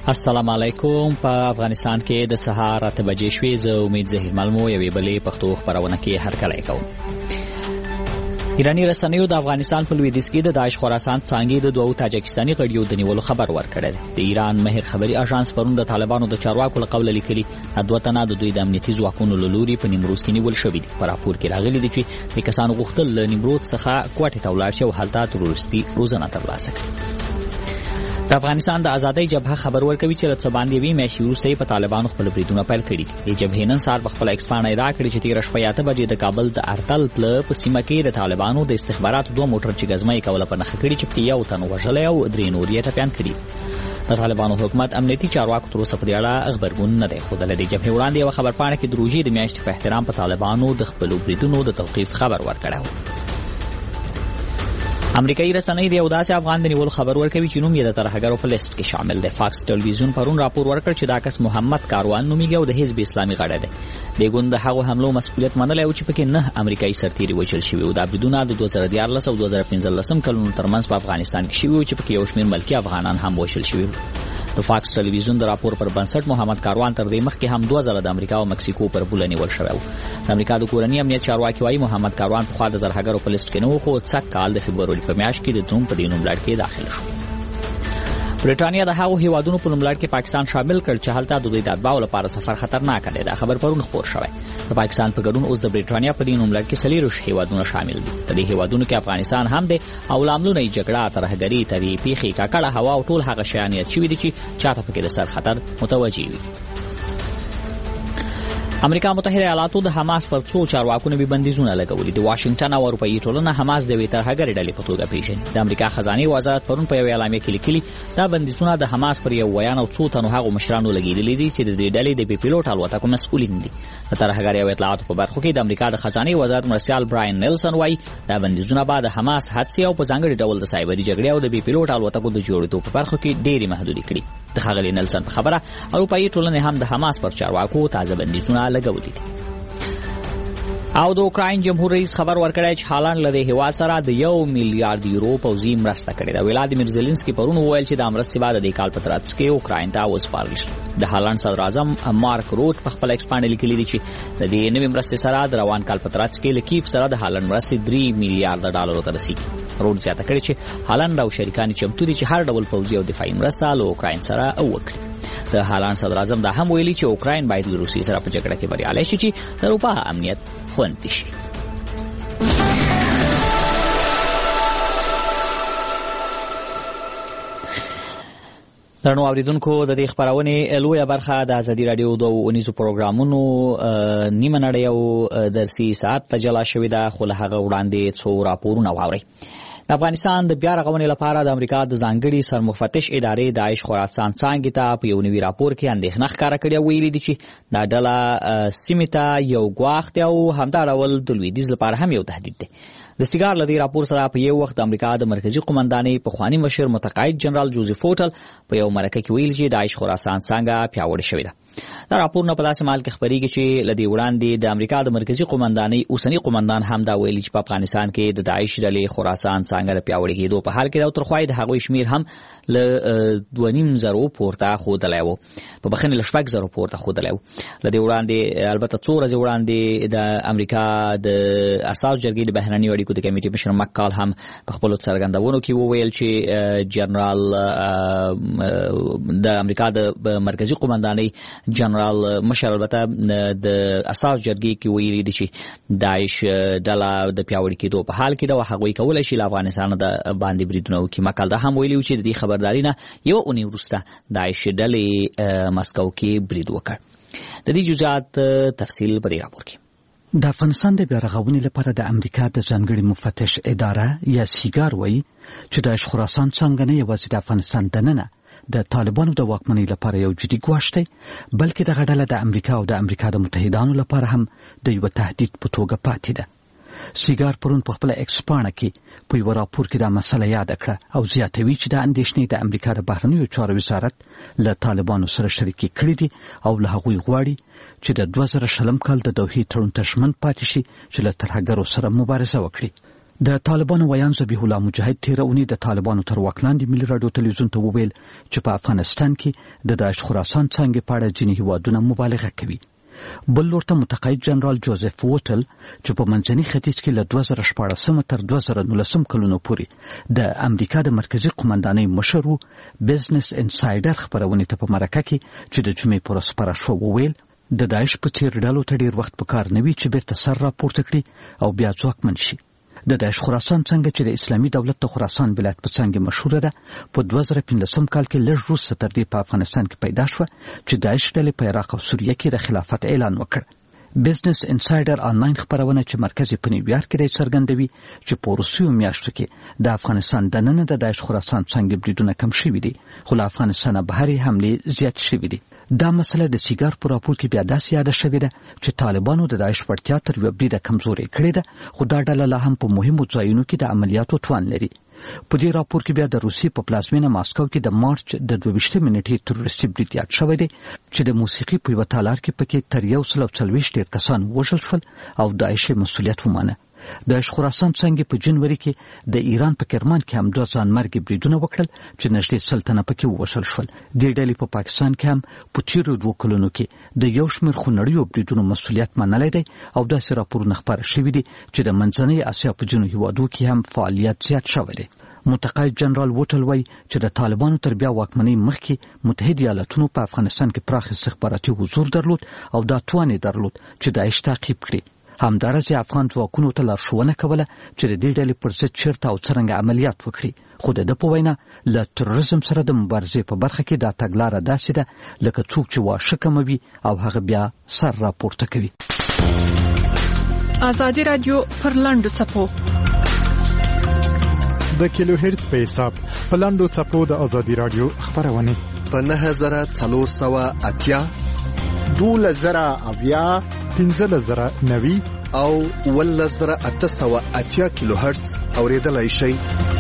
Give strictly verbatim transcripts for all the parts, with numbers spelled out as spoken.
السلام علیکم. په افغانستان کې د سهار اته بجې شوې. زه امید زهیر ملمو یوې بلې پښتو خبرونه کې هرکلی کوم. ایرانی رسنیو د افغانستان په لویدیځ کې د داعش خراسان څانګې د دوو تاجکستاني غړیو د نیولو خبر ورکړی دی. د ایران مهر خبري اژانس پرون د طالبانو د چارواکو له قوله لیکلي دوه تنه د دوی د امنیتي ځواکونو له لوري په نیمروز کې نیول شوي دي. په راپور کې راغلي دي چې د کسانو غوښتل له نیمروز څخه کوټې ته ولاړ شي او هلته تروریستي روزنه ترلاسه کړي. د افغانستان د ازادۍ جبهه خبر ورکوي چې له څه باندې یوې میاشتې وروسته په طالبانو خپل بریدونه پیل کړي دي. د جبهې نن سهار په خپله ایکس پاڼه ادعا کړې چې تېره شپه اته بجې د کابل د ارتل پله په سیمه کې د طالبانو د استخباراتو دوه موټر چې ګزمه یې کوله په نښه کړي چې پکې یو تن وژلی او درې نور یې ټپیان کړي. د طالبانو حکومت امنیتي چارواکو تر اوسه په دې اړه غبرګون نه دی ښودلی. د جبهې وړاندې یوه خبرپاڼه کې د روژې د میاشتې په احترام په طالبانو د خپلو بریدونو د توقیف خبر ورکړی و. امریکایي رسنۍ د یو داسې افغان د نیولو خبر ورکوي چې نوم یې د ترهګرو په لیست کې شامل دی. فاکس ټلویزیون پرون راپور ورکړ چې دا کس محمد کاروان نومیږي او د حزب اسلامي غړی دی. د ګوند د هغو حملو مسؤلیت منلی و چې پکې نه امریکایي سرتیري وژل شوي و. دا بریدونه د دوه زره دیارلس او دوه زره پنځلسم کلونو ترمنځ په افغانستان کې شوي و چې پکې یو شمېر ملکي افغانان هم وژل شوي و. د فاکس ټلویزیون د راپور پر بنسټ محمد کاروان تر دې مخکې هم دوه ځله د امریکا او مکسیکو پر پوله نیول شوی و. د امریکا د کورني امنیت چارواکي وایي محمد کاروان پخوا د ترهګرو په لیست کې نه و، خو څک کال د فبروري په میاشت کې د ټرمپ په دې نوملړ کې داخل شو. برېټانیا د هغو هیوادونو په نوملړ کې پاکستان شامل کړ چې هلته د دوی د اتباعو لپاره سفر خطرناک دی. دا خبر پرون خپور شوی. د پاکستان په ګډون اوس د برېټانیا په دې نوملړ کې څلېرویشت هیوادونه شامل دي. په دې هیوادونو کې افغانستان هم دی او لاملونه یې جګړه، ترهګري، طبیعي پیښې، ککړه هوا او ټول هغه شیان یاد شوي دي چې چاته پکې د سر خطر متوجه وي. امریکا متحده ایالاتو د حماس پر څو چارواکو نوي بندیزونه لګولي. د واشنگټن او اروپایي ټولنه حماس د یوې ترهګرې ډلې په توګه پیژني. د امریکا خزانه وزارت پرون په یوه اعلامیه کې لیکلي دا بندیزونه د حماس پر یو ویان او څو تنو هغو مشرانو لګېدلي دي چې د دې ډلې د بې پیلوټ الوتکو مسؤلین دي. د ترهګرۍ او اطلاعاتو په برخو کې د امریکا د خزانه وزارت مرستیال براین نیلسن وایي دا بندیزونه به د حماس حادثې او په ځانګړي ډول د سایبري جګړې او د بې پیلوټ الوتکو د جوړېدو په برخو کې ډېرې محدودې کړي. د ښاغلي نیلسن په خبره اروپایي ټولنې هم د حماس پر چارواکو تازه بندیزونه لګولي دي. او د اوکراین جمهور رئیس خبر ورکړی چې هالند له دې هیواد سره د یو میلیارډ یورو پوځي مرسته کړې ده. ولادیمیر زيلنسکي پرون وویل چې د مرستې بعد د کال په ترڅ کې اوکراین ته وسپارل شي. د هالند صدر اعظم مارک روت په خپل ایکس پاڼه لیکلي دي چې د دې نوې مرستې سره د روان کال په ترڅ کې له کیف سره د هالند مرستې درې میلیارډ ډالرو ته رسیږي. روت زیاته کړې چې هالند او شریکان چمتو دي چې هر ډول پوځي او دفاعي مرسته له اوکراین سره وکړي. د هالند صدر اعظم دا هم ویلي چې اوکراین باید له روسیې سره په جګړه کې بریالی شي چې د اروپا امنیت خوندي شي. درنو اوریدونکو، د دې خبرونې لویه برخه د ازادي رادیو د اونیزو پروګرامونو نیمه نړۍ او درسي ساعت ته جلا شوې ده، خو له هغه وړاندې څو راپورونه واورئ. د افغانستان د بیا رغونې لپاره د امریکا د ځانګړي سرمفتش ادارې داعش خراسان څانګې ته په یو نوي راپور کې اندېښنه ښکاره کړې او ویلي دي چې دا ډله سیمې ته یو ګواښ دی او همدا ډول د لویدیځ لپاره هم یو تهدید دی. د سیګار له دې راپور سره په یو وخت د امریکا د مرکزي قومندانۍ پخواني مشر متقاعد جنرال جوزف هوټل په یو مرکه کې ویل چې داعش خراسان څانګه پیاوړې شوې ده. دا راپورونه په داسې مال کې خبرېږي چې له دې وړاندې د امریکا د مرکزي قومندانۍ اوسني قومندان هم دا ویلي چې په افغانستان کې د داعش ډلې خراسان څانګه د پیاوړې کېدو په حال کې او ترخوا د هغوی شمیر هم له دوه نیم زرو پورته ښودلی و، په بخښنې له شپږ زرو پورته ښودلی و. له دې وړاندې البته څو ورځې وړاندې د امریکا د اساس جرګې د بهرنیو اړیکو د کمیټې مشر مکال هم په خپلو څرګندونو کې وویل چې جنرال د امریکا د مرکزي قومندانۍ جنرال مشر البته د اساس جرګې کې ویلي دي چې داعش ډله د پیاوړي کېدو په حال کې ده او هغوی کولی شي له افغانستان د باندې بریدونه وکړي. مکال دا هم ویلي و چې د دې خبرداري نه یوه اونۍ وروسته داعش ډلې مسکو کې برید وکړ. د دې جزئیات تفصیل په دې راپور کې. د افغانستان د بیا رغونې لپاره د امریکا د ځانګړي مفتش اداره یا سیګار وایي چې داعش خراسان څانګه نه یوازې د افغانستان دننه د طالبانو د واکمنۍ لپاره یو جدي ګواښ دی، بلکې دغه ډله د امریکا او د امریکا د متحدانو لپاره هم د یوه تهدید په توګه پاتې ده. سیګار پرون په خپله ایکس پاڼه کې په یوه راپور کې دا مسله یاده کړه او زیاتوي چې دا اندېښنې د امریکا د بهرنیو چارو وزارت له طالبانو سره شریکې کړي دي او له هغوی غواړي چې د دوه زره شلم کال د دوحې تړون ته ژمن پاتې شي چې له ترهګرو سره مبارزه وکړي. د طالبانو ویان ذبیح الله مجاهد تیر اونۍ د طالبانو تر واک لاندې ملي راډیو تلویزیون ته وویل چې په افغانستان کې د داعش خراسان څنګه په اړه ځینې هیوادونه مبالغه کوي. بل لور ته متقاعد جنرال جوزف ووټل چې په منځني ختیځ کې له دوه زره شپاړسم تر دوه زره نولسم کلونو پورې د امریکا د مرکزی قومندانۍ مشر و، بزنس انسایډر خبرونه ته په مرکه کې چې د جمعې پر ورځ خپاره شوه وویل د داعش په څیر ډلو ته ډیر وخت په کار نه وي چې بیرته سر راپورته کړي او بیا ځواکمن شي. د داعش خراسان څنګه چې د اسلامي دولت د خراسان ولایت په څنګه مشهوره ده په دوه زره پنځلسم کال کې لږ وروسته تر دې په افغانستان کې پیدا شوه چې داعش ډلې په عراق او سوریه کې د خلافت اعلان وکړ. بزنس انسایډر آنلاین خبرونه چې مرکز په نیویارک کې څرګندوي چې په روسیو میاشتو کې د افغانستان دننه د داعش خراسان څنګه بریدونه کم شوي دي، خو له افغانستانه بهري حملې زیات شوي دي. دا مسله د سیګار په راپور کې بیا داسې یاده شوې ده چې طالبانو د داعش وړتیا تر یوه بریده کمزورې کړې ده، خو دا ډله لا هم په مهمو ځایونو کې د عملیاتو توان لري. په دې راپور کې بیا د روسیې په پلازمینه ماسکو کې د مارچ د دوه ویشتمې نیټې تروریستي برید یاد شوی دی چې د موسیقي په یوه تالار کې پکې تر یو سل او څلوېښت ډېر کسان ووژل شول او داعش مسؤلیت ومانه. داعش خراسان څنګه په جنوري کې د ایران په کرمان کې هم دوه ځانمرګي بریدونه وکړل چې نږدې سل تنه پکې ووژل شول. دې ډلې په پاکستان کې هم په تیرو دوه کلونو کې د یو شمېر خونړیو بریدونو مسؤلیت منلی دی او داسې راپورونه خپاره شوي دي چې د منځنۍ اسیا په ځینو هیوادو کې هم فعالیت زیات شوی دی. متقاعد جنرال ووټل وایي چې د طالبانو تر بیا واکمنۍ مخکې متحد ایالتونو په افغانستان کې پراخ استخباراتي حضور درلود او دا توان یې درلود چې داعش تعقیب کړي. همدارس افغان ځواکونو ته لارښوونه کوله چې د دې ډلې پر ضد چیرته او څرنګه عملیات وکړي، خو د ده په وینا له تروریزم سره د مبارزې په برخه کې دا تګلاره داسې ده لکه څوک چې واښه کموي او هغه بیا سر راپورته کوي. ازادي رادیو پر لاندو څپو د کیلو هرتز په حساب په لاندو څپو د ازادي رادیو خبرونه په نهه زره څلور سوه اتیا دوله زره اویا پنځه زره نوي او ولس زره اته سوه اتیا کیلو هرتز اوریدلای شئ.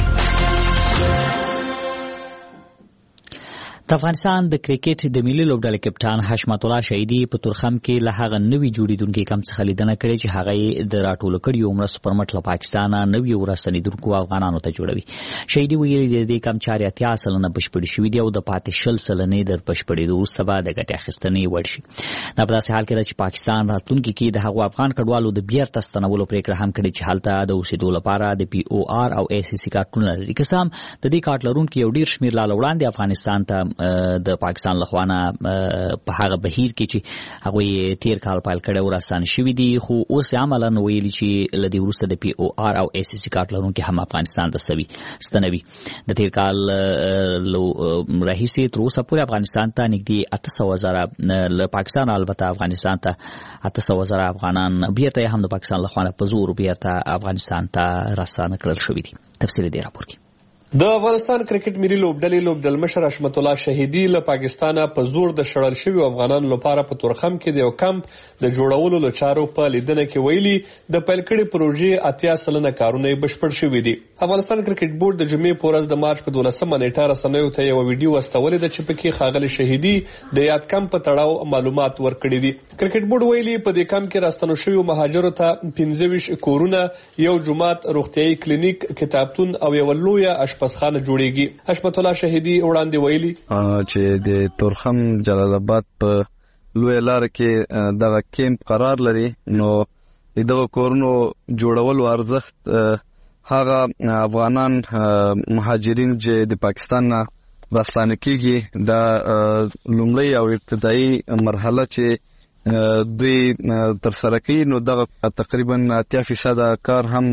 د افغانستان د کرکټ د ملي لوبډلې کپټان حشمت الله شهیدي په تورخم کې له هغه نوي جوړیدونکو کم څخه لیدنه کړې چې هغه د راټولو کړیو عمره سپرمټ له پاکستان نوي ورسنیدونکو افغانانو ته جوړوي. شهیدي ویلي د دې کم چارې اتیا سلنه بشپړې شوې دي او د پاتې شل سلنې در بشپړېدو وروسته به د ګټې اخیستنې وړ شي. دا په داسې حال کې ده چې پاکستان راتلونکي کې د هغو افغان کډوالو د بیرته ستنولو پرېکړه هم کړې چې هلته د اوسېدو لپاره د پی او آر او ای سی سی کارتونه لري. که څه هم د دې کارت لرونکي یو ډېر شمېر لا وړاندې افغانستان ته د پاکستان لخوانه په هغه بهیر کې چې هغه تیر کال پایل کړه ورسان شوې دي، خو اوس عملاً ویلي چې لدی ورسته د پی او آر او ای سی سی کارت لرونکي هم افغانستان ته سوي ستنوي. د تیر کال لو راهیسي تر اوسه پورې افغانستان ته نږدې اته سوه زره له پاکستان البته افغانستان ته اته سوه زره افغانان بیرته هم د پاکستان لخوانه په زور بیرته افغانستان ته راستانه کړل شوي دي. تفصیل دی راپور کې. د افغانستان کرکټ ملي لوبډلې لوبډلمشر حشمت الله شهیدي له پاکستانه په زور د شړل شویو افغانانو لپاره په تورخم کې د یو کمپ د جوړولو له چارو په لیدنه کې ویلي د پیل کړې پروژې اتیا سلنه کارونه یې بشپړ شوي دي. افغانستان کرکټ بورډ د جمعې په ورځ د مارچ په دولسمه نیټه رسنیو ته یوه ویډیو واستولې ده چې پکې ښاغلي شهیدي د یاد کمپ په تړاو معلومات ورکړي دي. کرکټ بورډ ویلي په دې کمپ کې راستنو شویو مهاجرو ته پنځه ویشت کورونه، یو جومات، روغتیايي کلینیک، کتابتون او یوه لویه اشپزخانه جوړیږي. حشمت الله شهیدي وړاندې ویلي چې د تورخم جلال آباد په لوی لار کې دغه کیمپ قرار لري، نو دغه کورونو جوړولو ارزښت هغه افغانان مهاجرین چې د پاکستان نه راستانه کیږي دا لومړی او ابتدایي مرحله چې دوی تر سره کوي، نو دغه تقریبا اتیا فیصد کار هم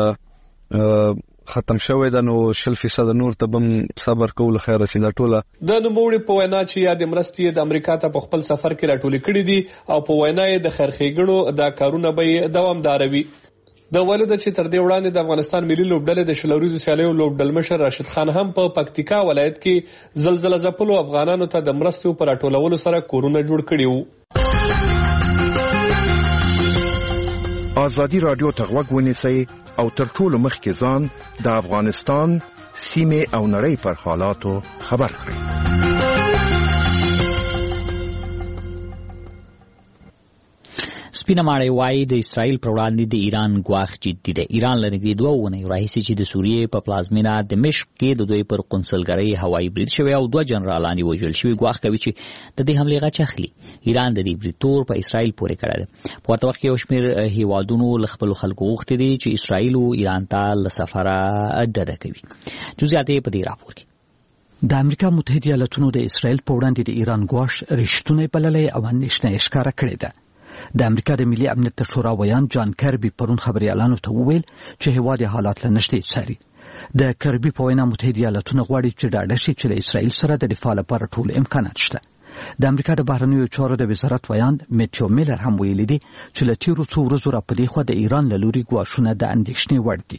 ختم شوی ده، نو شل فیصد نور ته بم صبر کول خیره چې دا ټوله د نوموړي په وینا چې یاد مرستې د امریکا ته په خپل سفر کې راټولې کړې دي او په وینا یې د خیرخېګړو دا کارونه به دوامداروي. د ویلو ده چې تر دې وړاندې د افغانستان ملي لوبډلې د شلوریزو سیالیو لوبډلمشر راشد خان هم په پکتیکا ولایت کې زلزله ځپلو افغانانو ته د مرستو پر راټولولو سره کورونه جوړ کړي وو. ازادي رادیو ته غوږ ونیسئ او تر ټولو مخکې ځان د افغانستان سیمې او نړۍ پر حالاتو خبر کړئ. سپینه ماړی وایي د اسرائیل پر وړاندې د ایران ګواښ جدي دی. ایران له نږدې دوه اونیو راهیسې چې د سوریې په پلازمینه دمشق کې د دوی پر قونسلګرۍ هوایي برید شوی او دوه جنرالان یې وژل شوي ګواښ کوي چې د دې حملې غچ اخلي. ایران د دې برید تور په اسرائیل پورې کړی دی. په ورته وخت کې یو شمېر هیوادونو له خپلو خلکو غوښتي دي چې اسرائیل ایران ته له سفره ډډه کوي. جزئیات یې په دې راپور کې. د امریکا متحده ایالاتونو د اسرائیل په وړاندې د ایران ګواښ رښتونی بللی او اندېښنه یې ښکاره کړې ده. د امریکا د ملي امنیت شورا ویان جان کربي پرون خبريالانو ته وویل چې هیواد حالات له نږدې څاري. د کربي په وینا متحده ایالاتونه غواړي چې ډاډه شي چې د اسرائیل سره د دفاع لپاره ټول امکانات شته. د امریکا د بهرنیو چارو د وزارت ویان میټیو میلر هم ویلي دي چې له تیرو څو ورځو راپدې خو د ایران له لوري ګواښونه د اندېښنې وړ دي.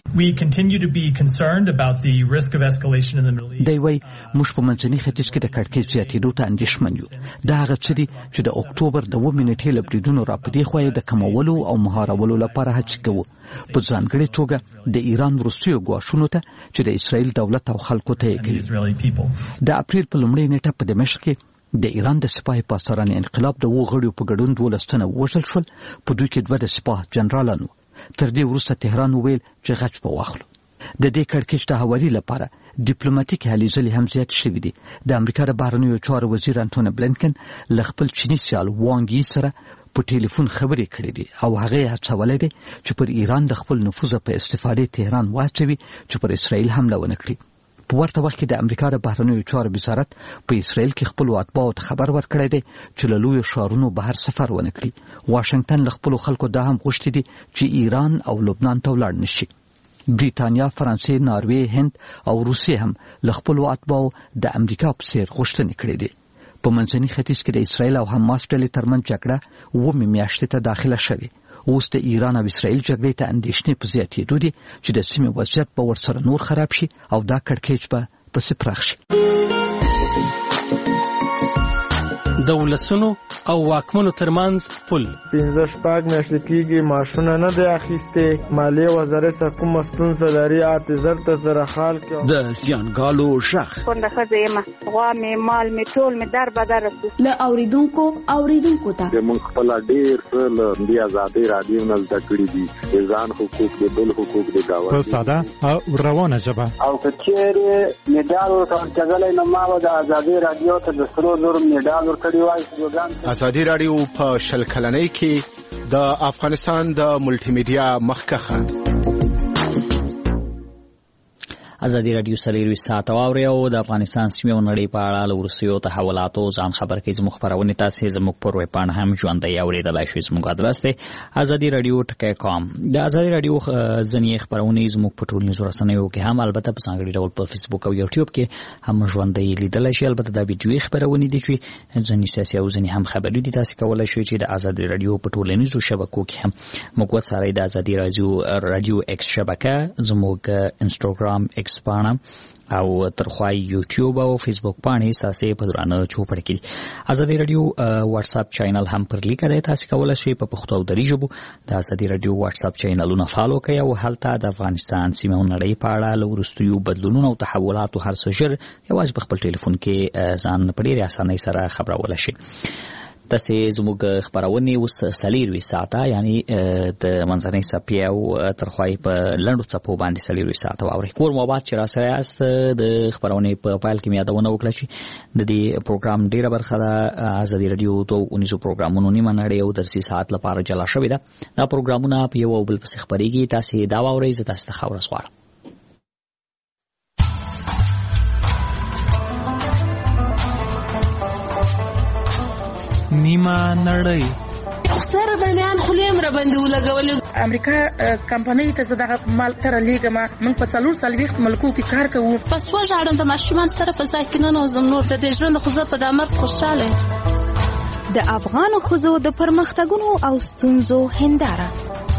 دی وايي موږ په منځني ختیځ کې د کړکېچ زیاتېدو ته اندېښمن یو. دا هغه څه دي چې د اکتوبر د اووه نیټې له بریدونو راپدې خو د کمولو او مهارولو لپاره هڅې کوو، په ځانګړې توګه د ایران وروستیو ګواښونو ته چې د اسرائیل دولت او خلکو ته یې کوي. د اپریل په لومړۍ نیټه په دمشق کې د ایران د سپاه پاسداران انقلاب د وو غړیو په ګډون دولس تنه وژل شول، په دوی کې دوه د سپاه جنرالانو. تر دې وروسته تهران وویل چې غچ به واخلو. د دې کړکېچ د هواري لپاره ډیپلوماټیک هلې ځلې هم زیات شوي دي. د امریکا د بهرنیو چارو وزیر انټونی بلینکن له خپل چیني سیال وانګ یي سره په ټلیفون خبرې کړې دي او هغه یې هڅولی دی چې پر ایران د خپل نفوذ په استفادې تهران واچوي چې پر اسرائیل حمله ونه کړي. په ورته وخت کې د امریکا د بهرنیو چارو وزارت په اسرائیل کې خپل اتباعو ته خبر ورکړی دی چې له لویو ښارونو بهر سفر ونه کړي. واشنگټن له خپلو خلکو دا هم غوښتي دي چې ایران او لبنان ته ولاړ نشي. بریتانیا، فرانسې، ناروې، هند او روسیې هم له خپلو اتباعو د امریکا په څیر غوښتنې کړې دي. په منځني ختیځ کې د اسرائیل او حماس ډلې ترمنځ جګړه اوومې میاشتې ته داخله شوې. اوس د ایران او اسرائیل جګړې ته اندېښنې په زیاتېدو دي چې د سیمې وضعیت به ورسره نور خراب شي او دا کړکېچ به پسې پراخ شي. د ولسونو او واکمنو ترمنځ پل پنځه شپږ میاشتې کېږي معاشونه نه دی اخیستې. مالیې وزارت څخه کومه ستونزه لري اعتذار ته سره حال کې. د زیانګالو شخ کونډه ښځه یم، غوا مې مال مې ټول مې در بدر رسو له اوریدونکو اوریدونکو ته موږ خپل ډېر څه له دې ازادۍ رادیو نه زده کړي دي. د ځان حقوق د بل حقوق د داوا په ساده او روانه ژبه او که چېرې میډال ورکړلی نو ما به د ازادۍ رادیو ته د سرو زرو میډال ورکړی. ازادي رادیو په شل کلنۍ کې د افغانستان د ملټي میډیا مخکخه. ازادي رادیو څلورویشت ساعته واورئ او د افغانستان سیمې او نړۍ په اړه له وروستیو تحولاتو ځان خبر کړئ. زموږ خپرونې تاسې زموږ پر ویبپاڼه هم ژوندۍ اورېدلی شئ. زموږ ادرس دی ازادي رادیو ټکی کام. د ازادي رادیو ځینې خپرونې زموږ په ټولنیزو رسنیو کې هم البته په ځانګړي ډول په فیسبوک او یوټیوب کې هم ژوندۍ لیدلی شئ. البته دا ویډیویي خپرونې دي چې ځینې سیاسي او ځینې هم خبري دي. تاسې کولی شئ چې د ازادي رادیو په ټولنیزو شبکو کې هم موږ وڅارئ. د ازادي رادیو رادیو ایکس شبکه، زموږ انسټاګرام ایکس پاڼه او ترخوا یوټیوب او فیسبوک پاڼې تاسې په درانه چوپړ کې. ازادي رادیو واتس اپ چینل هم پر لیکه دی. تاسې کولی شئ په پښتو او دري ژبو د ازادي رادیو واتس اپ چینلونه فالو کړئ او هلته د افغانستان سیمې او نړۍ په اړه له وروستیو بدلونونو او تحولاتو هر څه ژر یوازې په خپل ټلیفون کې ځان په ډېرې اسانۍ سره خبرولی شئ. تاسې زموږ خپرونې اوس څلورویشت ساعته یعنی د منځنۍ څپې او ترخوا په لنډو څپو باندې څلورویشت ساعته واورئ. کور مو آباد چې راسره یاست. د خپرونې په پیل کې مې یادونه وکړه چې د دې پروګرام ډېره برخه د ازادي رادیو دوه اونیزو پروګرامونو نیمه نړۍ او درسي ساعت لپاره جلا شوې ده. دا پروګرامونه په یو او بل پسې خپرېږي. تاسې دا واورئ. زه تاسو ته ښه ورځ غواړم. نیمه نړۍ سره د میان خلیم را باندې ولګول. امریکا کمپنۍ ته زه دغه مال تر لیږم. موږ په څلور څلوېښت ملکو کې کار کوو. پس وژاړم د ماشومان سره په ځای کې ننوځم. نور د دې ژوند خو زه په دا مرګ خوشحاله. د افغانو ښځو د پرمختګونو او ستونزو هنداره.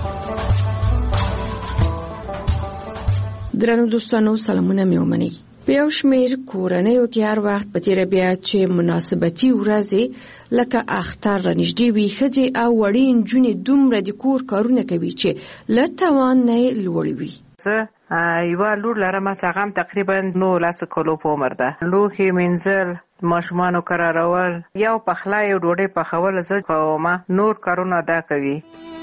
درنو دوستانو سلامونه مې ومنئ. په یو شمېر کورنیو کې هر وخت په تېره بیا چې مناسبتي ورځې لکه اختر رانږدې وي، ښځې او وړې نجونې دومره د کور کارونه کوي چې له توان نه یې لوړ وي. زه یوه لور لرم چې هغه هم تقریبا نولس کالو په عمر ده. لوښي مینځل، ماشومانو کرارول، یو پخلی او ډوډۍ پخول زه کوم، نور کارونه دا کوي.